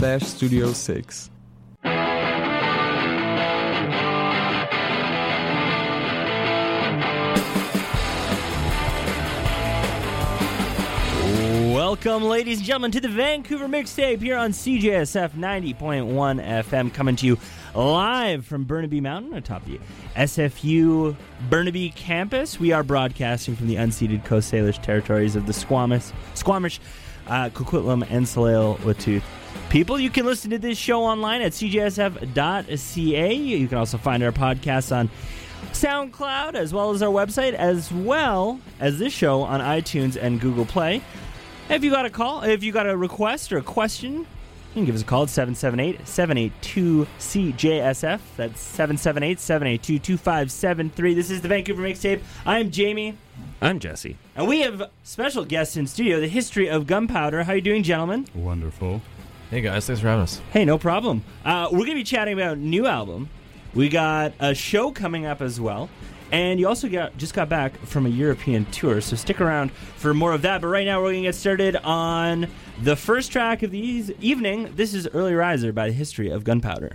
Studio 6. Welcome, ladies and gentlemen, to the Vancouver Mixtape here on CJSF 90.1 FM, coming to you live from Burnaby Mountain atop the SFU Burnaby campus. We are broadcasting from the unceded Coast Salish territories of the Squamish, Coquitlam, and Tsleil-Waututh people. You can listen to this show online at cjsf.ca. You can also find our podcast on SoundCloud, as well as our website, as well as this show on iTunes and Google Play. If you got a call, if you got a request or a question, you can give us a call at 778-782-CJSF. That's 778-782-2573. This is the Vancouver Mixtape. I'm Jamie. I'm Jesse. And we have special guests in studio, the history of gunpowder. How you doing, gentlemen? Wonderful. Hey guys, thanks for having us. Hey, no problem. We're going to be chatting about a new album. We got a show coming up as well. And you also just got back from a European tour, so stick around for more of that. But right now we're going to get started on the first track of the evening. This is Early Riser by the History of Gunpowder.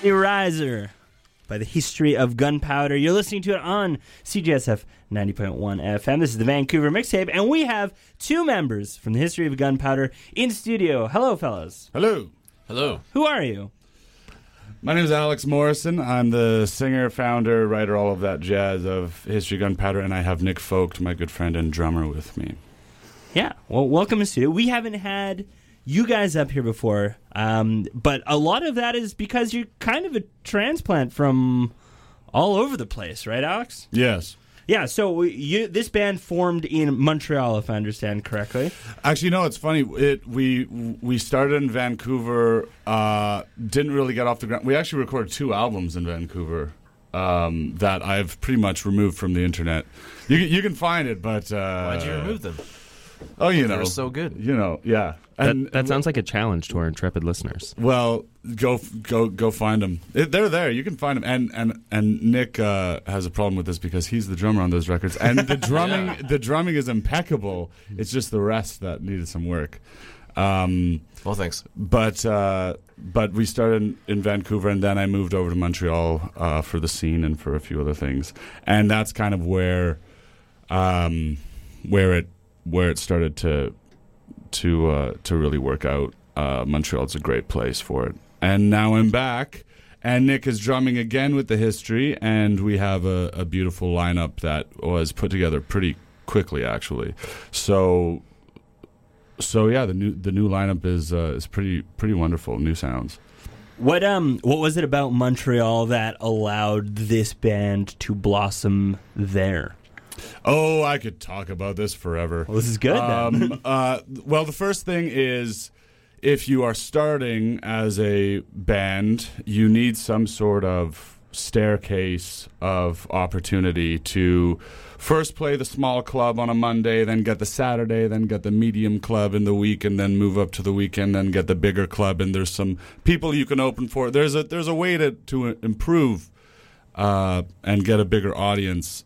A Riser by the History of Gunpowder. You're listening to it on CJSF 90.1 FM. This is the Vancouver Mixtape, and we have two members from the History of Gunpowder in studio. Hello, fellas. Hello. Hello. Who are you? My name is Alex Morrison. I'm the singer, founder, writer, all of that jazz of History of Gunpowder, and I have Nick Vogt, my good friend and drummer, with me. Yeah, well, welcome to studio. We haven't had you guys up here before, but a lot of that is because you're kind of a transplant from all over the place, right, Alex? Yes. Yeah, so this band formed in Montreal, if I understand correctly. Actually, no, it's funny. We started in Vancouver, didn't really get off the ground. We actually recorded 2 albums in Vancouver that I've pretty much removed from the internet. You can find it, but... Why'd you remove them? Oh, you know. They're so good. You know, yeah. That sounds like a challenge to our intrepid listeners. Well, go find them. They're there. You can find them. And Nick has a problem with this because he's the drummer on those records, and the drumming the drumming is impeccable. It's just the rest that needed some work. Well, thanks. But we started in Vancouver, and then I moved over to Montreal for the scene and for a few other things, and that's kind of where it started to really work out. Montreal's a great place for it. And now I'm back, and Nick is drumming again with the History, and we have a beautiful lineup that was put together pretty quickly, actually. So yeah, the new lineup is pretty wonderful. New sounds. What was it about Montreal that allowed this band to blossom there? Oh, I could talk about this forever. Well, this is good, then. Well, the first thing is, if you are starting as a band, you need some sort of staircase of opportunity to first play the small club on a Monday, then get the Saturday, then get the medium club in the week, and then move up to the weekend, then get the bigger club, and there's some people you can open for. There's a way to improve and get a bigger audience.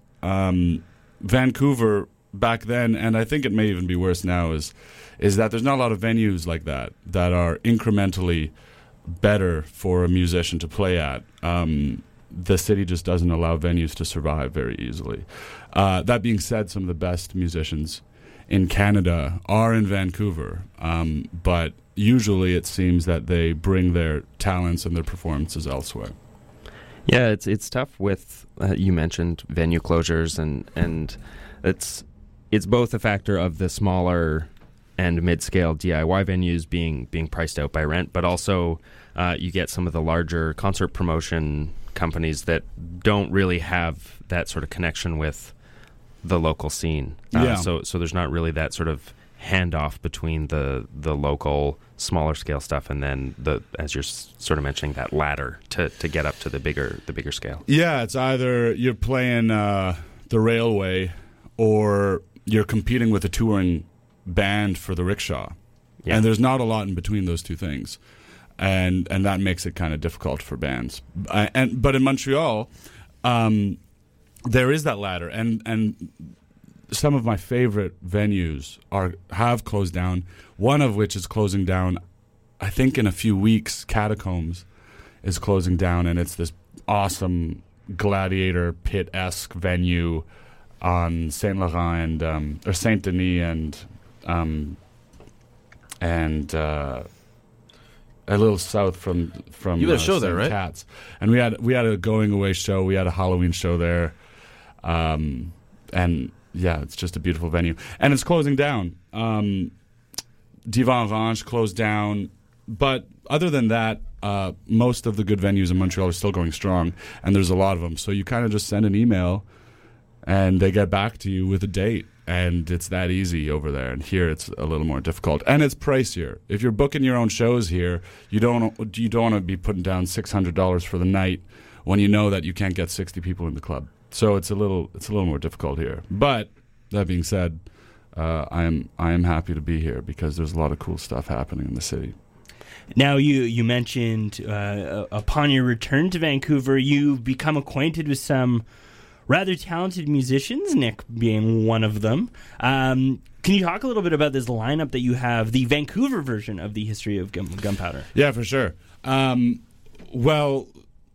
Vancouver back then, and I think it may even be worse now, is that there's not a lot of venues like that are incrementally better for a musician to play at. The city just doesn't allow venues to survive very easily. That being said, some of the best musicians in Canada are in Vancouver, but usually it seems that they bring their talents and their performances elsewhere. Yeah, it's tough with you mentioned venue closures, and it's both a factor of the smaller and mid-scale DIY venues being priced out by rent, but also you get some of the larger concert promotion companies that don't really have that sort of connection with the local scene. So there's not really that sort of handoff between the local smaller scale stuff and then as you're sort of mentioning, that ladder to get up to the bigger scale. Yeah, it's either you're playing the Railway or you're competing with a touring band for the rickshaw. Yeah. And there's not a lot in between those two things. And that makes it kind of difficult for bands. But in Montreal, there is that ladder, and some of my favorite venues have closed down. One of which is closing down, I think in a few weeks. Catacombs is closing down, and it's this awesome gladiator pit-esque venue on Saint Laurent or Saint Denis and a little south from you had a show there, right? Katz. And we had a going away show. We had a Halloween show there, and yeah, it's just a beautiful venue. And it's closing down. Divan Ranch closed down, but other than that, most of the good venues in Montreal are still going strong, and there's a lot of them. So you kind of just send an email, and they get back to you with a date. And it's that easy over there. And here it's a little more difficult. And it's pricier. If you're booking your own shows here, you don't want to be putting down $600 for the night when you know that you can't get 60 people in the club. So it's a little more difficult here. But that being said, I am happy to be here because there's a lot of cool stuff happening in the city. Now, you mentioned upon your return to Vancouver, you've become acquainted with some rather talented musicians, Nick being one of them. Can you talk a little bit about this lineup that you have, the Vancouver version of the History of Gunpowder? Yeah, for sure. Well,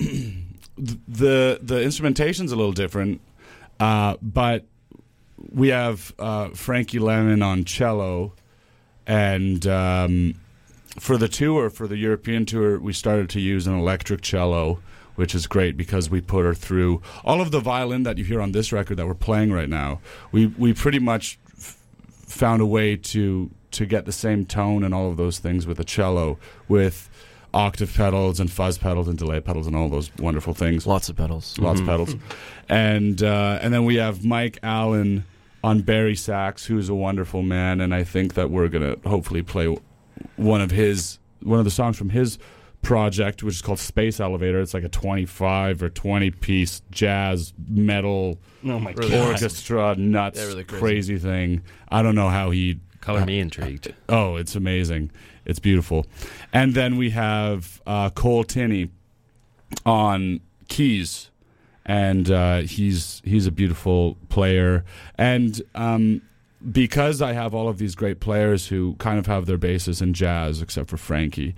the instrumentation's a little different, but we have Frankie Lemon on cello, and for the European tour, we started to use an electric cello, which is great because we put her through all of the violin that you hear on this record that we're playing right now. We pretty much found a way to get the same tone and all of those things with a cello, with octave pedals and fuzz pedals and delay pedals and all those wonderful things. Lots of pedals. Lots of pedals. And then we have Mike Allen on Barry sax, who's a wonderful man, and I think that we're going to hopefully play one of the songs from his project, which is called Space Elevator. It's like a 25 or 20 piece jazz metal orchestra nuts really crazy thing. I don't know how he color me intrigued. Oh, it's amazing. It's beautiful. And then we have Cole Tinney on keys, and he's a beautiful player. And because I have all of these great players who kind of have their bases in jazz, except for Frankie,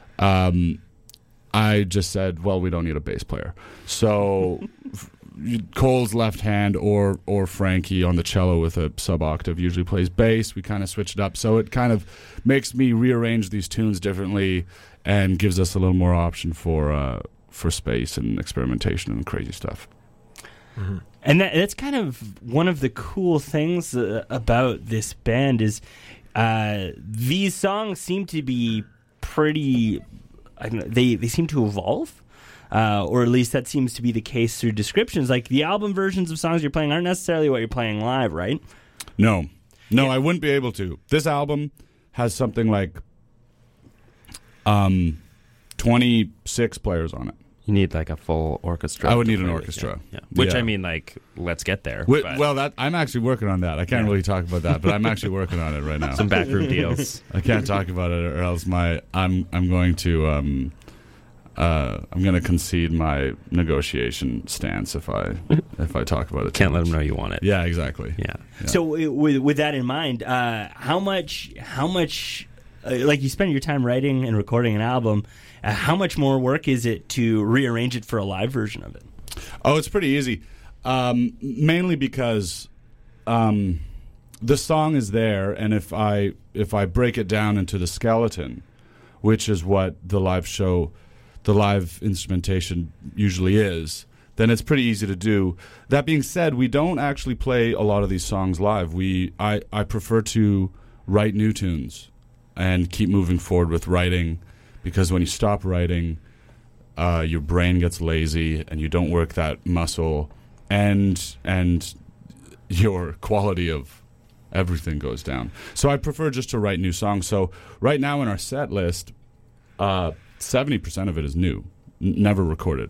I just said, well, we don't need a bass player. So Cole's left hand or Frankie on the cello with a sub-octave usually plays bass. We kind of switch it up. So it kind of makes me rearrange these tunes differently and gives us a little more option for space and experimentation and crazy stuff. Mm-hmm. And that's kind of one of the cool things about this band is these songs seem to be pretty... They seem to evolve, or at least that seems to be the case through descriptions. Like the album versions of songs you're playing aren't necessarily what you're playing live, right? No, I wouldn't be able to. This album has something like 26 players on it. You need like a full orchestra. I would need an orchestra. Yeah. Which, I mean, like, let's get there. Well, I'm actually working on that. I can't really talk about that, but I'm actually working on it right now. Some backroom deals. I can't talk about it, or else I'm going to concede my negotiation stance if I talk about it. Can't let them know you want it. Yeah, exactly. Yeah. So with that in mind, how much like you spend your time writing and recording an album, how much more work is it to rearrange it for a live version of it? Oh, it's pretty easy. Mainly because the song is there, and if I break it down into the skeleton, which is what the live instrumentation usually is, then it's pretty easy to do. That being said, we don't actually play a lot of these songs live. I prefer to write new tunes and keep moving forward with writing, because when you stop writing, your brain gets lazy and you don't work that muscle, and your quality of everything goes down. So I prefer just to write new songs. So right now in our set list, 70% of it is new, never recorded.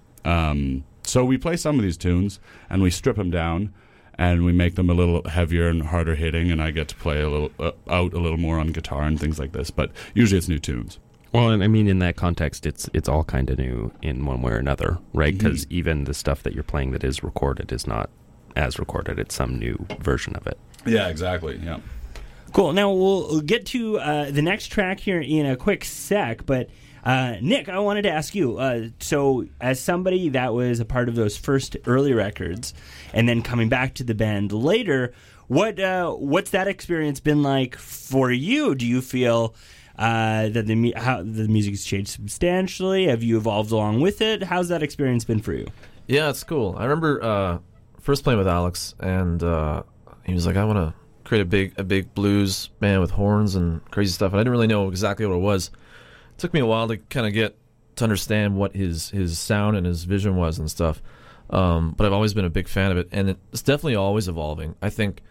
So we play some of these tunes and we strip them down and we make them a little heavier and harder hitting, and I get to play a little more on guitar and things like this. But usually it's new tunes. Well, and I mean, in that context, it's all kind of new in one way or another, right? Because even the stuff that you're playing that is recorded is not as recorded. It's some new version of it. Yeah, exactly. Yeah. Cool. Now, we'll get to the next track here in a quick sec, but Nick, I wanted to ask you, so as somebody that was a part of those first early records and then coming back to the band later, what's that experience been like for you? Do you feel that the music's changed substantially? Have you evolved along with it? How's that experience been for you? Yeah, it's cool. I remember first playing with Alex, and he was like, I want to create a big blues band with horns and crazy stuff, and I didn't really know exactly what it was. It took me a while to kind of get to understand what his sound and his vision was and stuff, but I've always been a big fan of it, and it's definitely always evolving. I think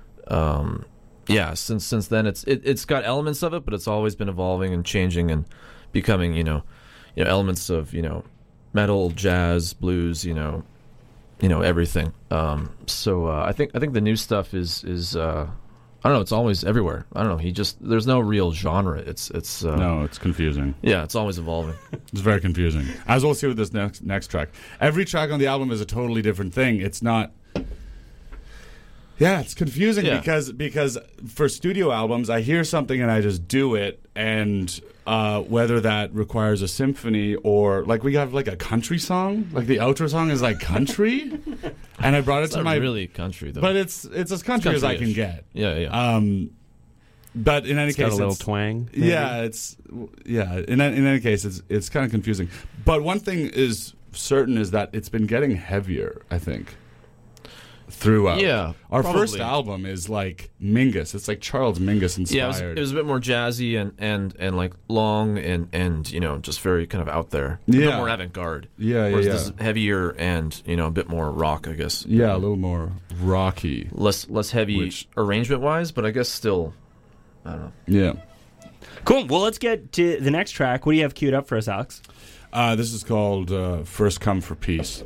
since then it's got elements of it, but it's always been evolving and changing and becoming elements of metal, jazz, blues, everything. So I think the new stuff is I don't know, it's always everywhere. I don't know, there's no real genre. It's no, it's confusing. Yeah, it's always evolving. It's very confusing. As we'll see with this next track. Every track on the album is a totally different thing. It's not Yeah, it's confusing Yeah. because for studio albums, I hear something and I just do it, and whether that requires a symphony or like we have like a country song, like the outro song is like country, and I brought it It's to not my really country though. but it's as country as I can country-ish. get. Yeah. But in any It's case, got a little it's- twang. maybe? Yeah. In any case, it's kind of confusing. But one thing is certain is that it's been getting heavier. I think throughout. Yeah, our probably. first album is like Mingus. It's like Charles Mingus Yeah, inspired. it was a bit more jazzy and like long and just very kind of out there. A bit Yeah. more avant-garde. Yeah. Whereas this is heavier and a bit more rock, I guess. Yeah, a little more rocky. Less heavy Which- arrangement-wise, but I guess still, I don't know. Yeah. Cool. Well, let's get to the next track. What do you have queued up for us, Alex? This is called First Come for Peace.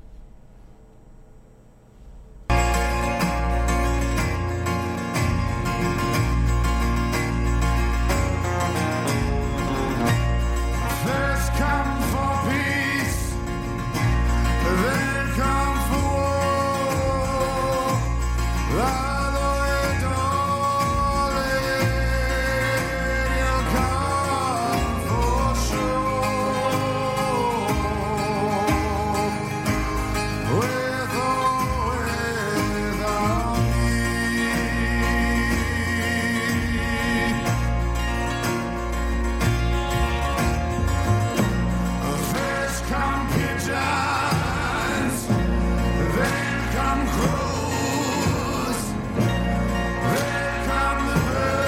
First come for peace, then come for war. Darling, you'll come for sure. With or without me. First come pigeons, then come crows, then come the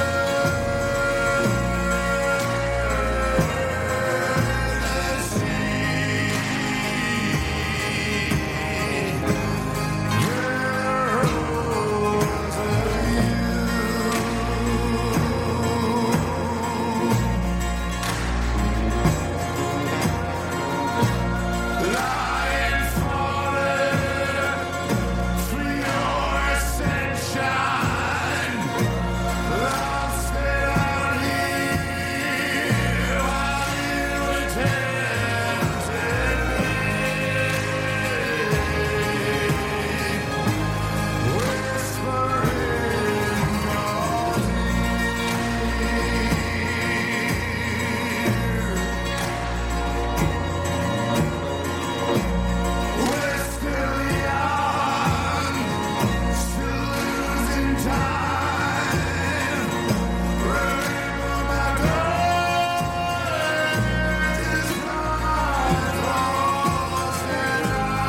birds of Lying fallen for your sunshine, lost out here while you tempted me. Whispering we're still young, still losing time. Remember my daughters, my lost and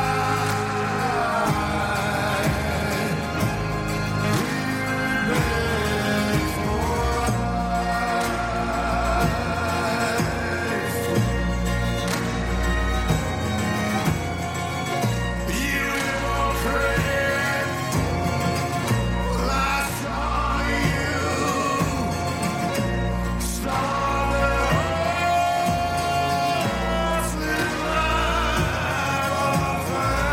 beautiful friend. Well, I saw you, saw the hearts live life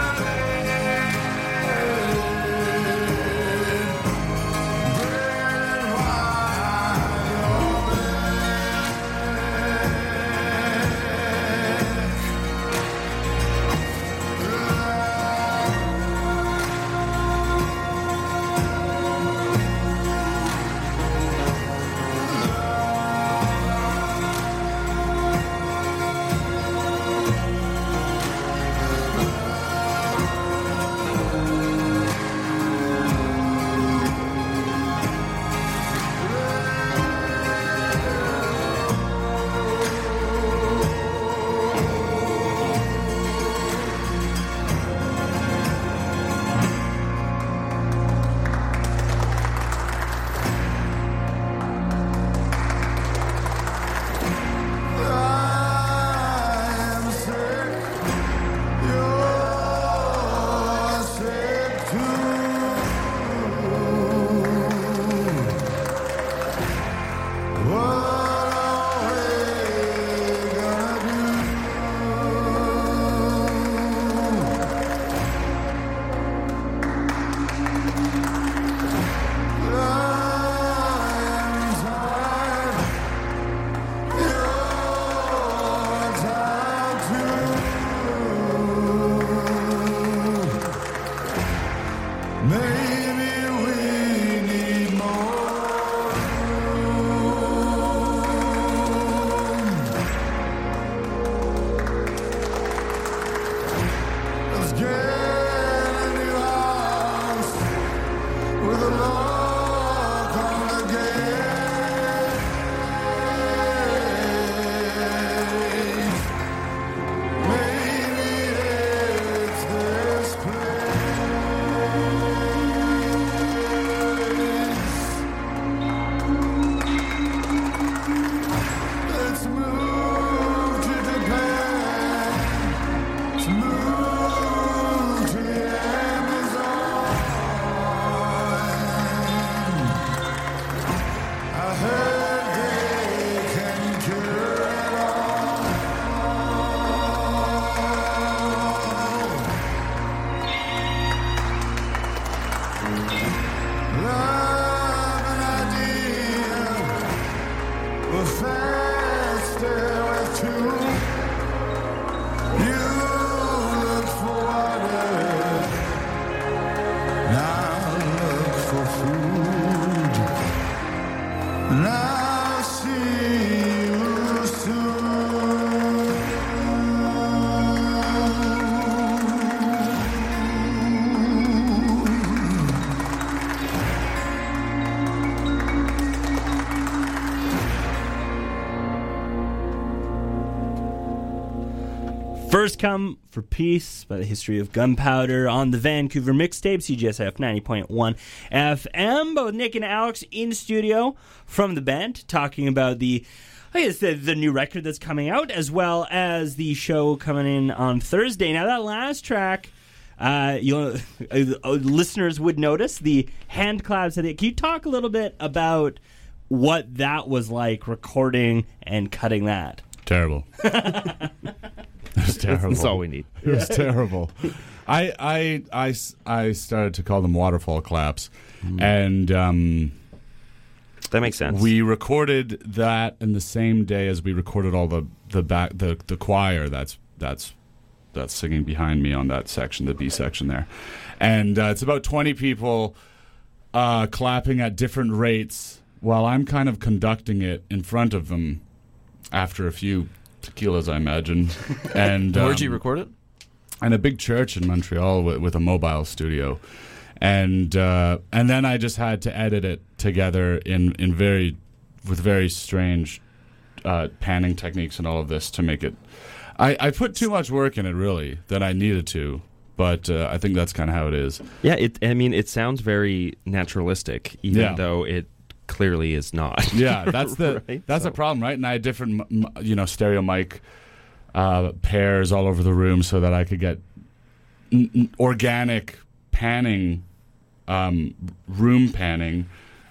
I'm sick, you're sick too. What are we gonna do? I'm tired. Maybe look on the gate. Maybe it's this place. Let's move to Japan. Let's move to the Amazon. I heard they can cure it all. Love and idea were faster with two. You look for water, now look for food. And I'll see you soon. First Come for Peace by the History of Gunpowder on the Vancouver Mixtape, CJSF 90.1 FM. Both Nick and Alex in studio from the band talking about the new record that's coming out, as well as the show coming in on Thursday. Now, that last track, listeners would notice the hand claps. Can you talk a little bit about what that was like, recording and cutting that? Terrible. It was terrible. That's all we need. It was terrible. I started to call them waterfall claps, and That makes sense. we recorded that in the same day as we recorded all the choir that's singing behind me on that section, the B section there, and it's about 20 people clapping at different rates while I'm kind of conducting it in front of them after a few tequilas, I imagine. And Where'd you record it? in a big church in Montreal with a mobile studio, and then I just had to edit it together with very strange panning techniques and all of this to make it. I put too much work in it, really, than I needed to, but I think that's kind of how it is. Yeah, it sounds very naturalistic, even though it clearly is not. Yeah, that's the Right? the problem, right? And I had different stereo mic pairs all over the room so that I could get organic panning, room panning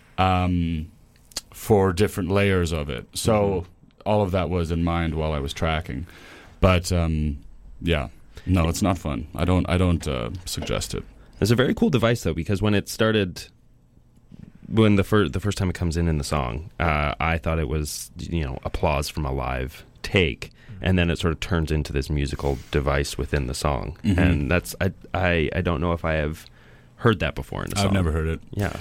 for different layers of it. So all of that was in mind while I was tracking. But yeah, no, it's not fun. I don't suggest it. It's a very cool device, though, because when it started, when the first time it comes in the song, I thought it was applause from a live take, and then it sort of turns into this musical device within the song, and that's I don't know if I have heard that before in a song. I've never heard it. Yeah,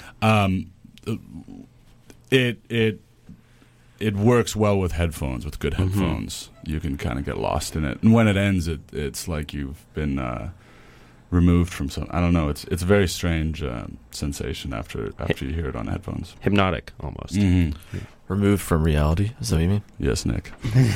It works well with headphones, with good headphones. You can kind of get lost in it, and when it ends, it's like you've been removed from some. I don't know. It's a very strange sensation after you hear it on headphones. hypnotic almost. Removed from reality. Is that what you mean? Yes, Nick.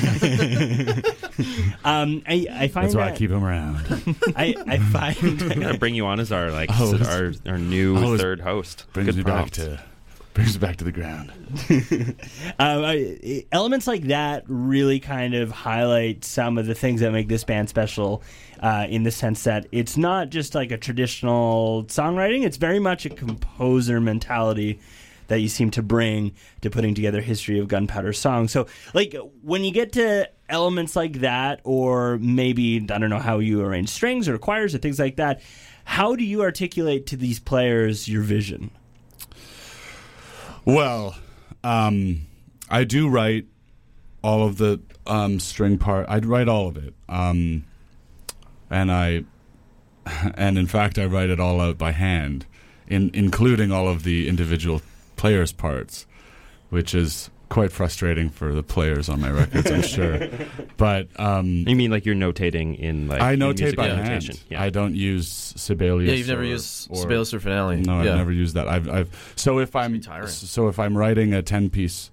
I find That's why I keep him around. I find I'm gonna bring you on as our Host. our new Host. third host. Brings Good me prompt. back to the ground. elements like that really kind of highlight some of the things that make this band special, in the sense that it's not just like a traditional songwriting. It's very much a composer mentality that you seem to bring to putting together History of Gunpowder songs. So, like, when you get to elements like that, or maybe, I don't know how you arrange strings or choirs or things like that, how do you articulate to these players your vision? Well, I do write all of the string part. I'd write all of it, and in fact, I write it all out by hand, including all of the individual players' parts, which is quite frustrating for the players on my records, I'm sure. But You mean like you're notating in like I in notate music by notation? hand. Yeah. I don't use Sibelius. Yeah, you've never or- used or- Sibelius or Finale. No, yeah. I've never used that. I've so if I'm tiring. so if I'm writing a 10-piece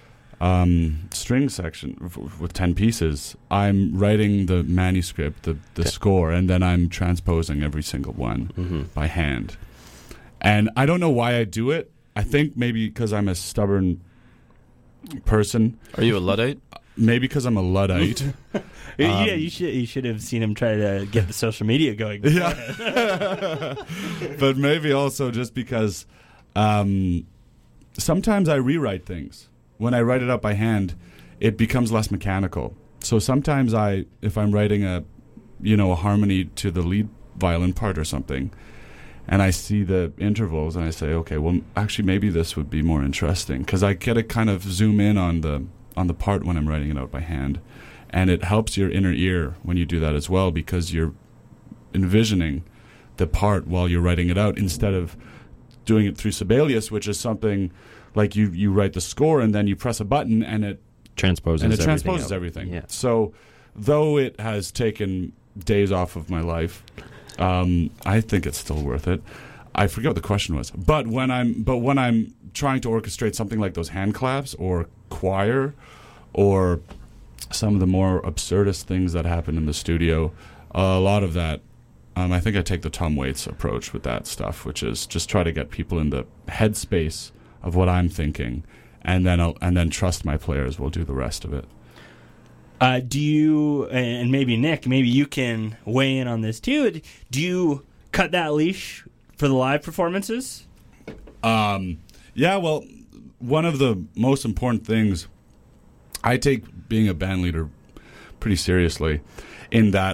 string section with 10 pieces, I'm writing the manuscript, the score, and then I'm transposing every single one by hand. And I don't know why I do it. I think maybe because I'm a stubborn person. Are you a Luddite? Maybe because I'm a Luddite. Yeah, you should have seen him try to get the social media going. Yeah. But maybe also just because sometimes I rewrite things. When I write it up by hand, it becomes less mechanical. So sometimes if I'm writing a harmony to the lead violin part or something, and I see the intervals and I say, okay, well, actually maybe this would be more interesting, because I get to kind of zoom in on the part when I'm writing it out by hand. And it helps your inner ear when you do that as well, because you're envisioning the part while you're writing it out, instead of doing it through Sibelius, which is something like you write the score and then you press a button and it Transposes everything. everything. Yeah. So though it has taken days off of my life, I think it's still worth it. I forget what the question was. But when I'm trying to orchestrate something like those hand claps or choir or some of the more absurdist things that happen in the studio, a lot of that, I think I take the Tom Waits approach with that stuff, which is just try to get people in the headspace of what I'm thinking, and then trust my players will do the rest of it. Do you, and maybe Nick, maybe you can weigh in on this too, do you cut that leash for the live performances? Yeah, well, one of the most important things, I take being a band leader pretty seriously, in that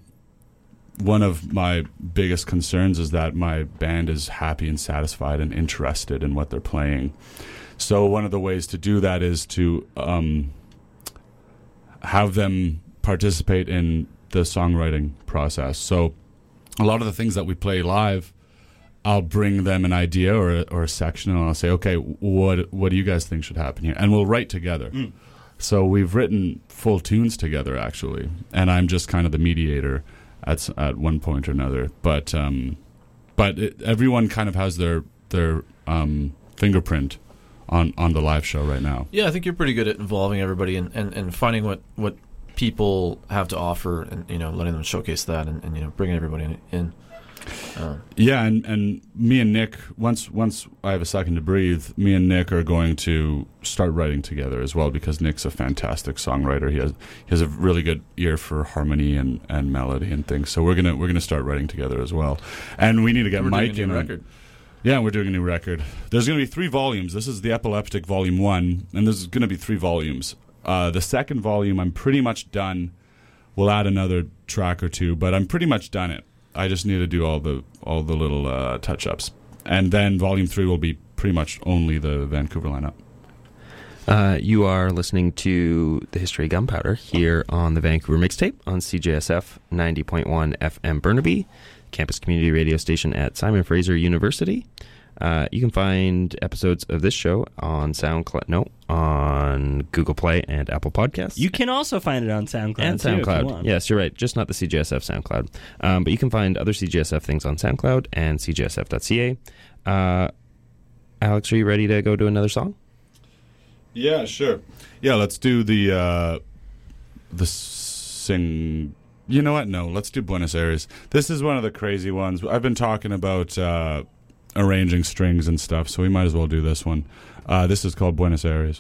one of my biggest concerns is that my band is happy and satisfied and interested in what they're playing. So one of the ways to do that is to have them participate in the songwriting process. So a lot of the things that we play live, I'll bring them an idea or a section, and I'll say, okay, what do you guys think should happen here? And we'll write together. So we've written full tunes together, actually, and I'm just kind of the mediator at one point or another. But everyone kind of has their fingerprint on the live show right now. Yeah, I think you're pretty good at involving everybody and finding what people have to offer, and letting them showcase that, and bringing everybody in. Yeah, and me and Nick, once I have a second to breathe, me and Nick are going to start writing together as well, because Nick's a fantastic songwriter. He has a really good ear for harmony and melody and things. So we're gonna start writing together as well. And we need to get Mike in. Record. Yeah, we're doing a new record. There's going to be 3 volumes. This is the Epileptic Volume 1, and there's going to be 3 volumes. The second volume, I'm pretty much done. We'll add another track or 2, but I'm pretty much done it. I just need to do all the little touch-ups. And then Volume 3 will be pretty much only the Vancouver lineup. You are listening to The History of Gunpowder here on the Vancouver Mixtape on CJSF 90.1 FM Burnaby, campus community radio station at Simon Fraser University. You can find episodes of this show on on Google Play and Apple Podcasts. You can also find it on SoundCloud. And too, if you SoundCloud. want. Yes, you're right. Just not the CJSF SoundCloud. But you can find other CJSF things on SoundCloud and cjsf.ca. Alex, are you ready to go to another song? Yeah, sure. Yeah, let's do the sing. You know what? No, let's do Buenos Aires. This is one of the crazy ones. I've been talking about arranging strings and stuff, so we might as well do this one. This is called Buenos Aires.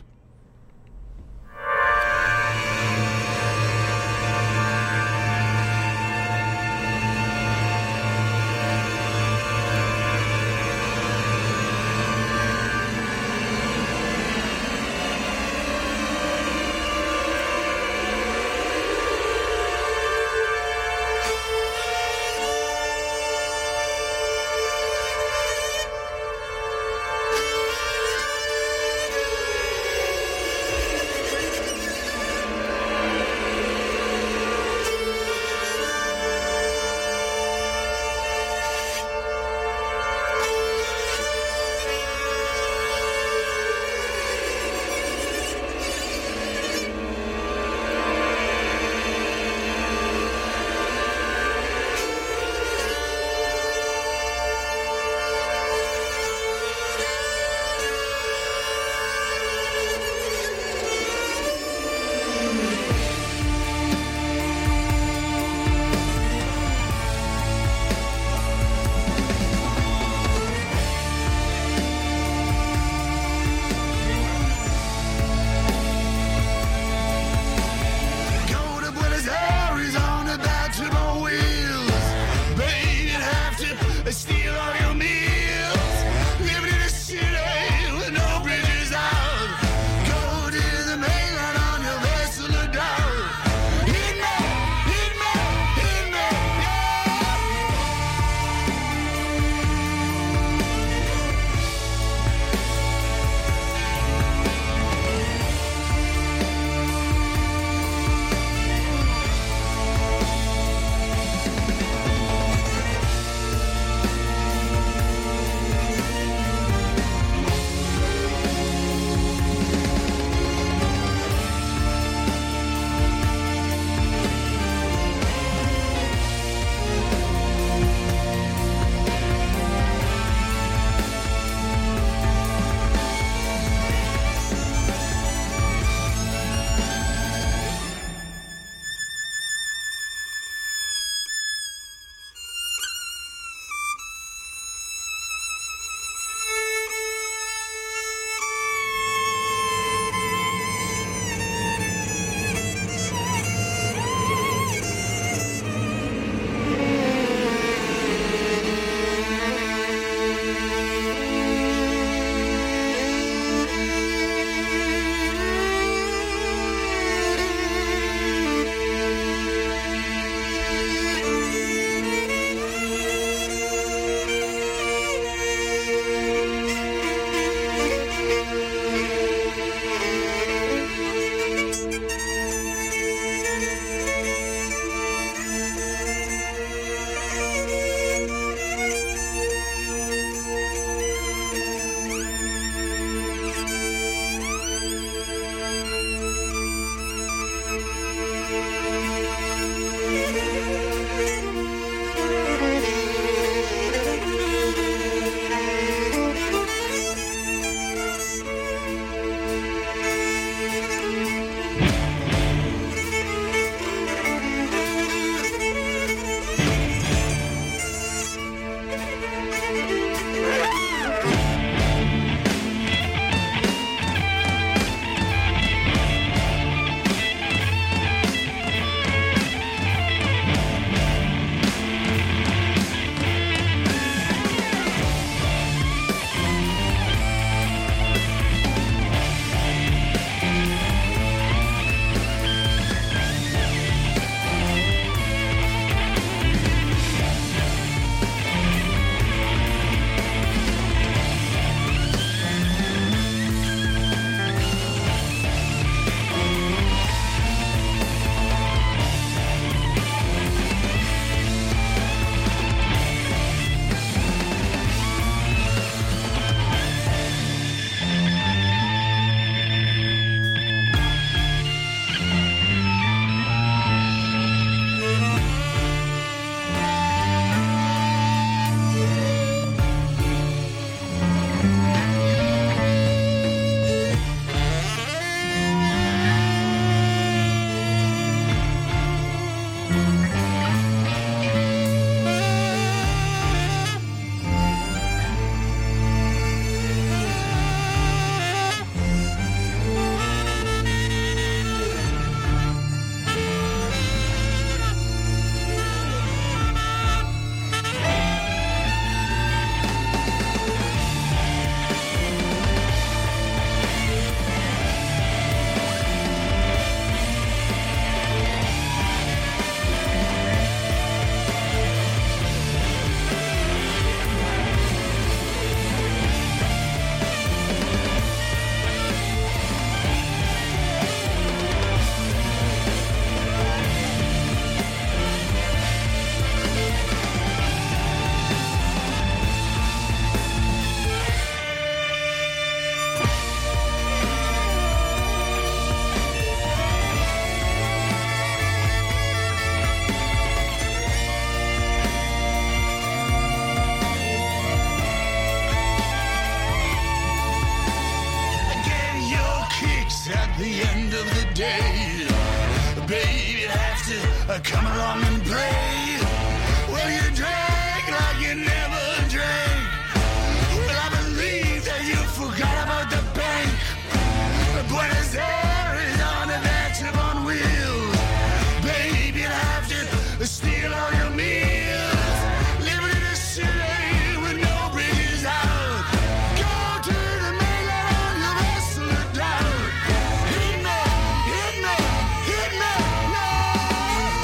of the day. Baby, you have to come along and play. Well, you drink like you never drank. Well, I believe that you forgot about the bank. Buenos Aires on the backs of on wheels. Baby, you have to steal all your meals. Living in a city with no bridges out. Go to the mainland and you wrestle it down. Hit me, hit me, hit me, no.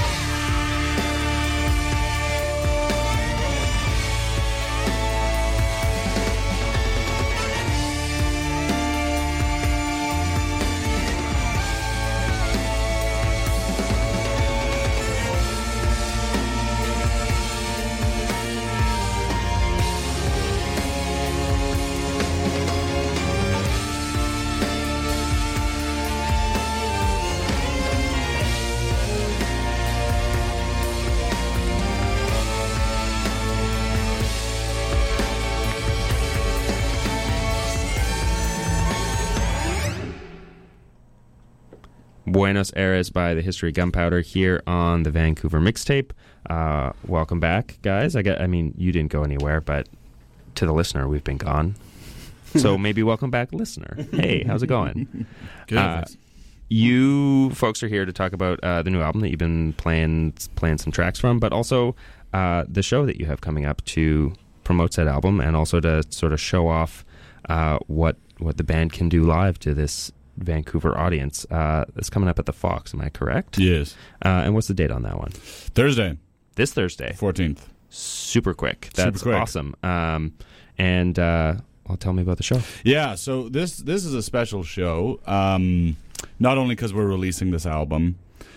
Buenos Aires by the History Gunpowder here on the Vancouver Mixtape. Welcome back, guys. I mean, you didn't go anywhere, but to the listener, we've been gone. So maybe welcome back, listener. Hey, how's it going? Good. You folks are here to talk about the new album that you've been playing some tracks from, but also the show that you have coming up to promote said album, and also to sort of show off what the band can do live to this Vancouver audience. It's coming up at the Fox, am I correct? Yes. And what's the date on that one? Thursday, This Thursday. 14th. Super quick. That's Super quick. awesome. And well, tell me about the show. Yeah, so this is a special show, not only because we're releasing this album,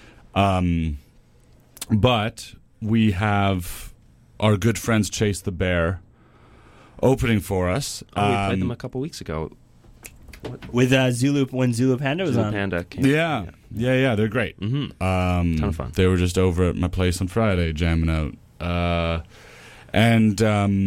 but we have our good friends Chase the Bear opening for us. Oh, we played them a couple weeks ago. With Zulu, when Zulu Panda was Zulu on. Panda came. Yeah, they're great. Mm-hmm. Ton of fun. They were just over at my place on Friday jamming out, and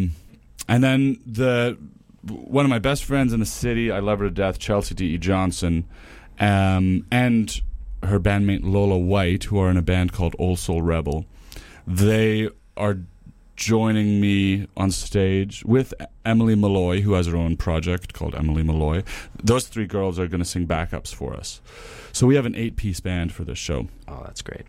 then one of my best friends in the city, I love her to death, Chelsea D.E. Johnson, and her bandmate Lola White, who are in a band called Old Soul Rebel. They are joining me on stage with Emily Malloy, who has her own project called Emily Malloy. Those three girls are going to sing backups for us. So we have an 8-piece band for this show. Oh, that's great.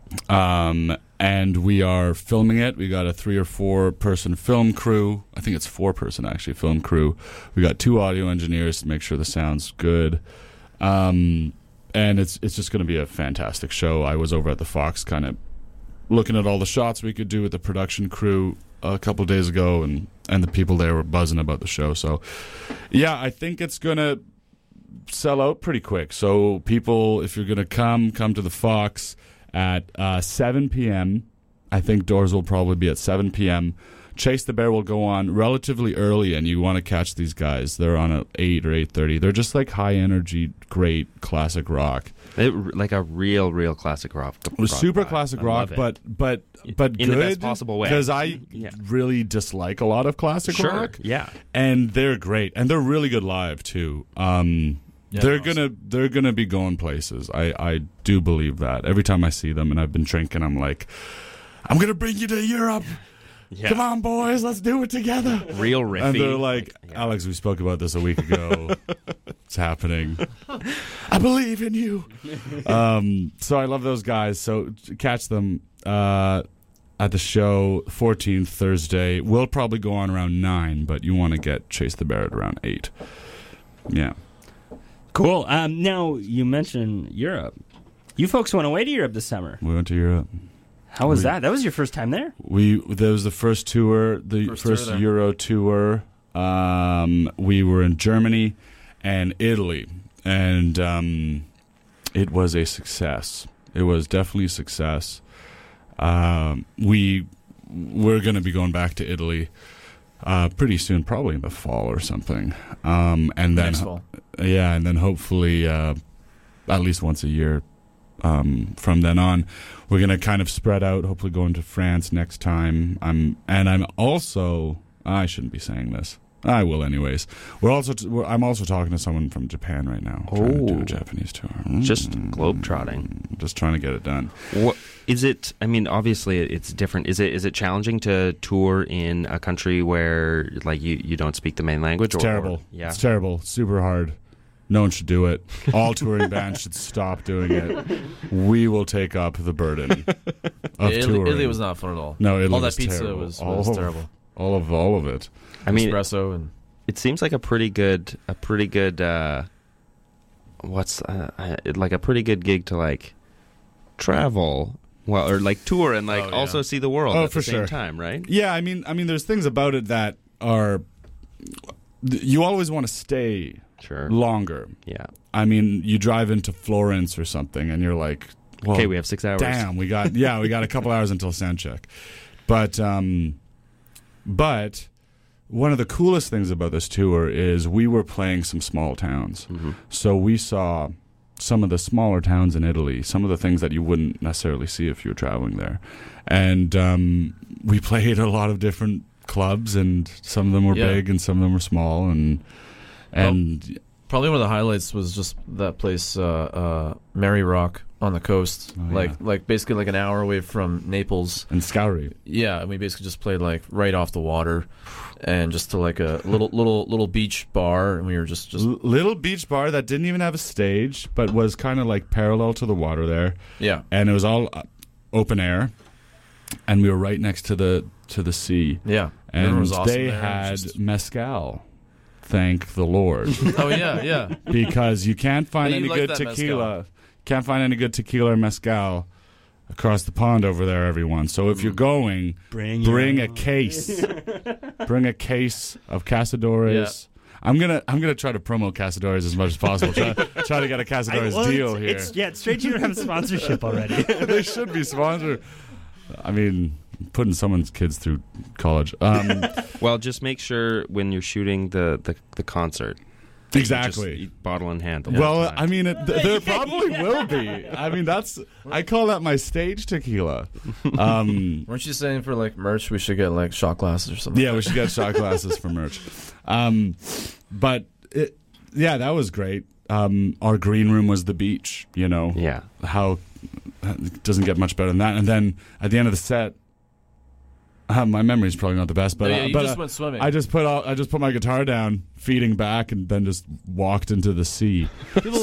And we are filming it. We got a 3 or 4 person film crew. I think it's 4 person actually, film crew. We got 2 audio engineers to make sure the sound's good. And it's just going to be a fantastic show. I was over at the Fox kind of looking at all the shots we could do with the production crew a couple days ago, and the people there were buzzing about the show. So yeah, I think it's going to sell out pretty quick. So people, if you're going to come to the Fox at 7 p.m. I think doors will probably be at 7 p.m. Chase the Bear will go on relatively early, and you want to catch these guys. They're on at 8 or 8:30. They're just like high energy, great classic rock. Like a real classic rock. Super vibe. I love rock, it. but in good the best possible way. Because I really dislike a lot of classic rock. Yeah. And they're great, and they're really good live too. They're gonna be going places. I do believe that. Every time I see them, and I've been drinking, I'm like, I'm gonna bring you to Europe. Yeah. Come on, boys, let's do it together. Real riffy. And they're like, Alex, we spoke about this a week ago. It's happening. I believe in you. So I love those guys. So catch them at the show 14th Thursday. We'll probably go on around 9, but you want to get Chase the Bear at around 8. Yeah. Cool. Now, you mentioned Europe. You folks went away to Europe this summer. We went to Europe. How was that? That was your first time there? There was the first tour, the first tour there. Euro tour. We were in Germany and Italy, and it was a success. It was definitely a success. We're going to be going back to Italy pretty soon, probably in the fall or something. And then Next fall. Yeah, and then hopefully at least once a year. From then on, we're going to kind of spread out, hopefully going to France next time. I'm also, I shouldn't be saying this. I will anyways. I'm also talking to someone from Japan right now. Trying to do a Japanese tour. Just globetrotting. Just trying to get it done. What is it? I mean, obviously it's different. Is it challenging to tour in a country where like you don't speak the main language? It's terrible. Yeah, it's terrible. Super hard. No one should do it. All touring bands should stop doing it. We will take up the burden of touring. Italy was not fun at all. No, Italy all that was pizza terrible. was terrible. All of it. I mean, espresso and it seems like a pretty good like a pretty good gig to like travel or like tour and like also see the world at the same time, right? Yeah, I mean there's things about it that are you always want to stay longer. Yeah. I mean, you drive into Florence or something and you're like, well, okay, we have 6 hours. Damn, we got a couple hours until soundcheck. But one of the coolest things about this tour is we were playing some small towns. Mm-hmm. So we saw some of the smaller towns in Italy, some of the things that you wouldn't necessarily see if you were traveling there. And we played a lot of different clubs, and some of them were big and some of them were small. And probably one of the highlights was just that place, Mary Rock on the coast, like basically like an hour away from Naples and Scoury. Yeah, and we basically just played like right off the water, and just to like a little beach bar, and we were just little beach bar that didn't even have a stage, but was kind of like parallel to the water there. Yeah, and it was all open air, and we were right next to the sea. Yeah, and was awesome they had mezcal. Thank the Lord. Oh yeah. Because you can't find any good tequila. Mezcal. Can't find any good tequila or mezcal across the pond over there, everyone. So if you're going, bring a case. Bring a case of Casadores. Yeah. I'm gonna try to promote Casadores as much as possible. Try to get a Casadores deal here. Straight to have sponsorship already. They should be sponsored. I mean, putting someone's kids through college. Well, just make sure when you're shooting the concert. Exactly. Just bottle in hand. Well, I mean, there probably will be. I mean, I call that my stage tequila. Weren't you saying for like merch we should get like shot glasses or something? Yeah, we should get shot glasses for merch. But that was great. Our green room was the beach. You know. Yeah. How it doesn't get much better than that. And then at the end of the set. My memory's probably not the best, but you just went swimming. I just put my guitar down, feeding back, and then just walked into the sea. People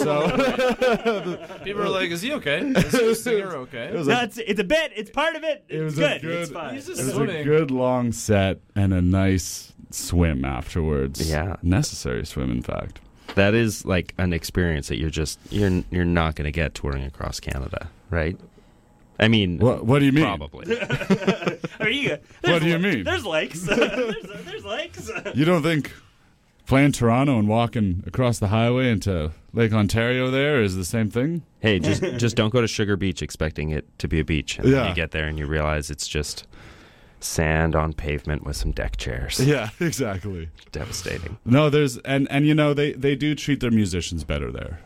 were like, "Is he okay? Is he a singer okay?" It's a bit. It's part of it. It's good. It's fine. He's just it was swimming. a good long set and a nice swim afterwards. Yeah, necessary swim, in fact. That is like an experience that you're not going to get touring across Canada, right? I mean, what do you mean? Probably. What do you mean? There's lakes. There's lakes. You don't think playing Toronto and walking across the highway into Lake Ontario there is the same thing? Hey, just don't go to Sugar Beach expecting it to be a beach, and then you get there and you realize it's just sand on pavement with some deck chairs. Yeah, exactly. Devastating. No, there's and you know they do treat their musicians better there.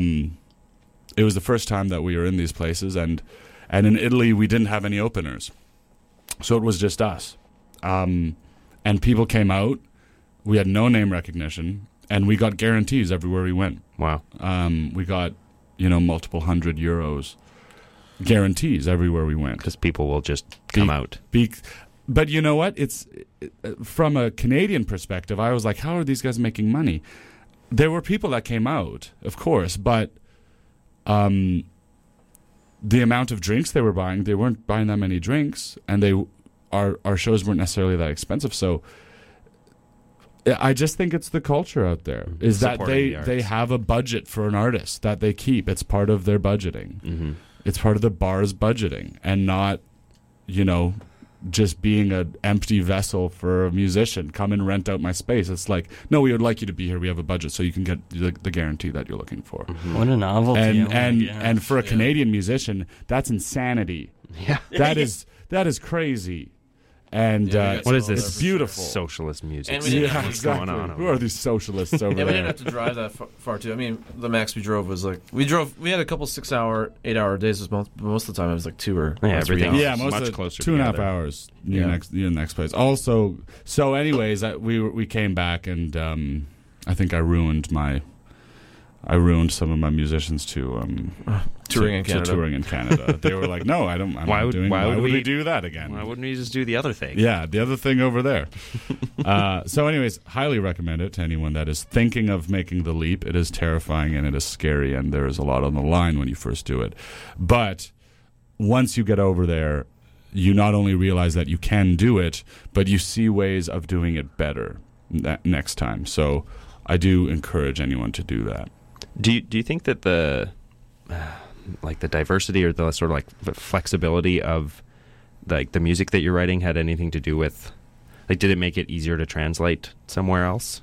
It was the first time that we were in these places, and in Italy we didn't have any openers, so it was just us. And people came out. We had no name recognition, and we got guarantees everywhere we went. Wow. We got multiple €100 guarantees everywhere we went, because people will just come out. But you know what? It's from a Canadian perspective. I was like, how are these guys making money? There were people that came out, of course, but the amount of drinks they were buying, they weren't buying that many drinks, and our shows weren't necessarily that expensive. So I just think it's the culture out there is supporting that they have a budget for an artist that they keep. It's part of their budgeting. Mm-hmm. It's part of the bar's budgeting, and not just being an empty vessel for a musician. Come and rent out my space. It's like, no, we would like you to be here. We have a budget, so you can get the guarantee that you're looking for. Mm-hmm. What a novelty! And for a Canadian musician, that's insanity. Yeah, that is crazy. And Yeah, we got What is some this? It's beautiful. Socialist music. And we didn't Yeah, have What's exactly. going on Who over are these socialists over Yeah, we there? didn't have to drive that far too. I mean, the max we drove was like we had a couple 6-hour, 8-hour days. Most of the time it was like 2 or Yeah, 3 everything. hours. Yeah, It's most much of the closer 2.5 together. hours. Yeah. Your next place. Also, so anyways, we came back and I think I ruined some of my musicians to Touring in Canada. touring in Canada. They were like, "No, I don't. I'm Why not would- doing. why Why would would we we- do that again?" Why wouldn't we just do the other thing? Yeah, the other thing over there. So, anyways, highly recommend it to anyone that is thinking of making the leap. It is terrifying and it is scary, and there is a lot on the line when you first do it. But once you get over there, you not only realize that you can do it, but you see ways of doing it better next time. So, I do encourage anyone to do that. Do you think that the like the diversity or the sort of like flexibility of like the music that you're writing had anything to do with, like, did it make it easier to translate somewhere else?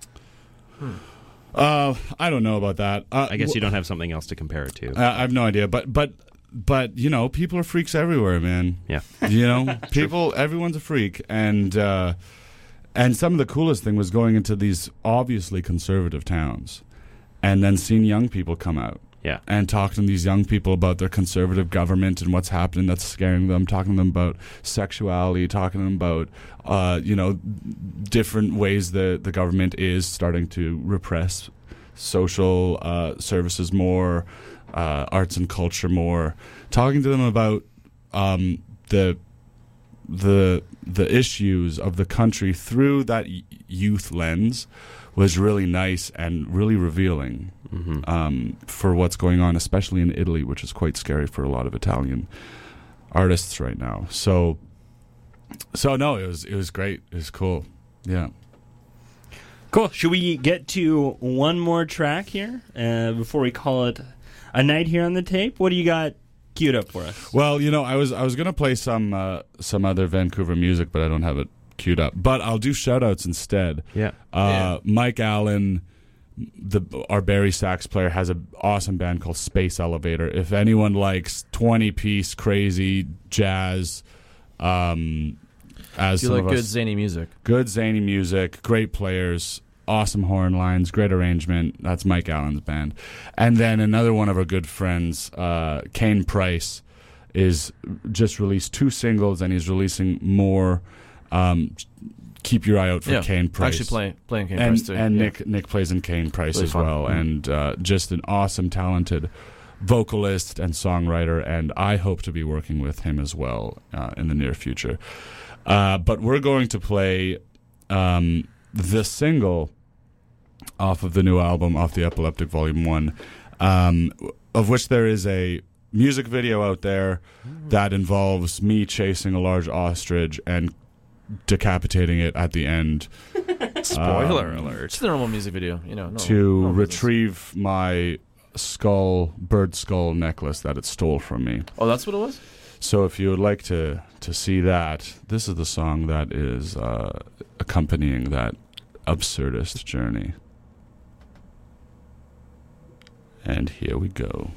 I don't know about that. I guess you don't have something else to compare it to. I have no idea, but you know, people are freaks everywhere, man. Yeah. You know, everyone's a freak, and some of the coolest thing was going into these obviously conservative towns, and then seeing young people come out. Yeah. And talking to these young people about their conservative government and what's happening that's scaring them, talking to them about sexuality, talking to them about, different ways the government is starting to repress social services more, arts and culture more, talking to them about the issues of the country through that youth lens was really nice and really revealing for what's going on, especially in Italy, which is quite scary for a lot of Italian artists right now. So no, it was great. It was cool. Yeah. Cool. Should we get to one more track here before we call it a night here on the tape? What do you got queued up for us? Well, you know, I was gonna play some other Vancouver music, but I don't have it queued up. But I'll do shout-outs instead. Yeah. Mike Allen, our Barry sax player, has an awesome band called Space Elevator. If anyone likes 20-piece crazy jazz, as You some like of good us, zany music. good zany music, great players, awesome horn lines, great arrangement. That's Mike Allen's band. And then another one of our good friends, Kane Price, is just released 2 singles, and he's releasing more. Keep your eye out for Kane Price. Actually playing Kane and, Price too. And yeah. Nick plays in Kane Price Really as fun. well, and just an awesome, talented vocalist and songwriter, and I hope to be working with him as well in the near future. But we're going to play the single off of the new album, off the Epileptic Volume 1, of which there is a music video out there that involves me chasing a large ostrich and decapitating it at the end Spoiler alert. It's the normal music video, to retrieve my bird skull necklace that it stole from me. Oh, that's what it was? So if you would like to see that, this is the song that is accompanying that absurdist journey. And here we go.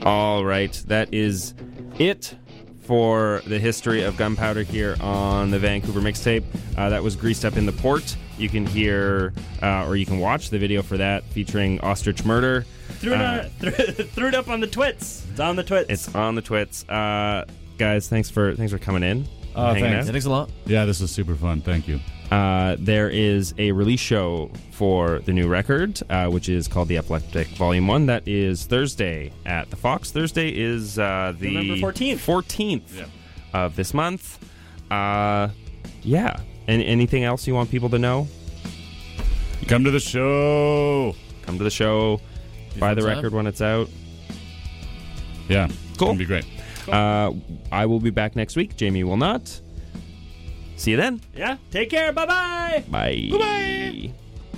All right, that is it for the history of gunpowder here on the Vancouver Mixtape. That was Greased Up in the Port. You can hear, or you can watch the video for that featuring Ostrich Murder. Threw it up on the twits. It's on the twits. It's on the twits. Guys, thanks for coming in. Hanging Thanks. out. Thanks a lot. Yeah, this is super fun. Thank you. There is a release show for the new record, which is called The Epileptic Volume 1. That is Thursday at the Fox. Thursday is the November 14th. Of this month. Yeah. And anything else you want people to know? Come to the show. Come to the show. Buy the record when it's out. Yeah. Cool. It's going to be great. I will be back next week. Jamie will not. See you then. Yeah. Take care. Bye-bye. Bye. Bye-bye.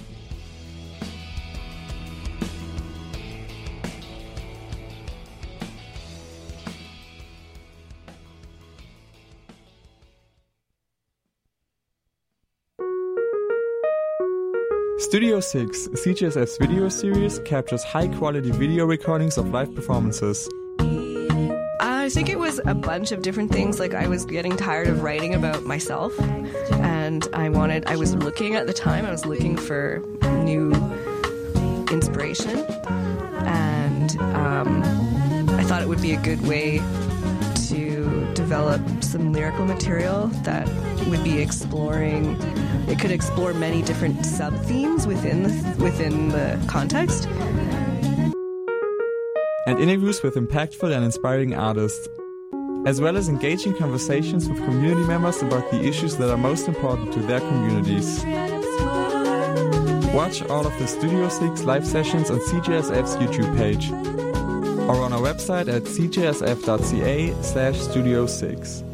Studio 6, CJSF's video series, captures high-quality video recordings of live performances. I think it was a bunch of different things. Like, I was getting tired of writing about myself, and I was looking for new inspiration, and I thought it would be a good way to develop some lyrical material that would be exploring. It could explore many different sub-themes within the context. And interviews with impactful and inspiring artists, as well as engaging conversations with community members about the issues that are most important to their communities. Watch all of the Studio 6 live sessions on CJSF's YouTube page, or on our website at cjsf.ca/Studio 6.